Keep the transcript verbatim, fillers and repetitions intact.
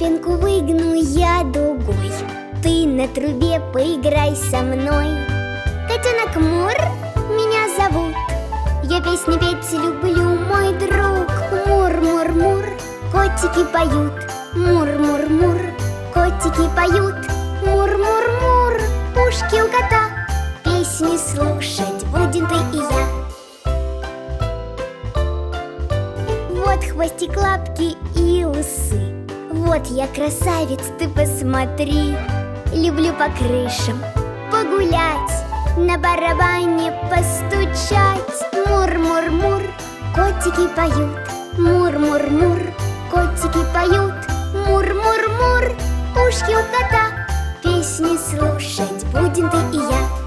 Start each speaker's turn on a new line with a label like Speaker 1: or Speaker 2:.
Speaker 1: спинку выгну я дугой. Ты на трубе поиграй со мной. Котенок Мур меня зовут. Я песни петь люблю, мой друг. Мур-мур-мур, котики поют. Мур-мур-мур, котики поют. Мур-мур-мур, ушки у кота. Песни слушать будем ты и я. Вот хвостик, лапки и усы. Вот я красавец, ты посмотри. Люблю по крышам погулять, на барабане постучать. Мур-мур-мур, котики поют. Мур-мур-мур, котики поют. Мур-мур-мур, ушки у кота. Песни слушать будем ты и я.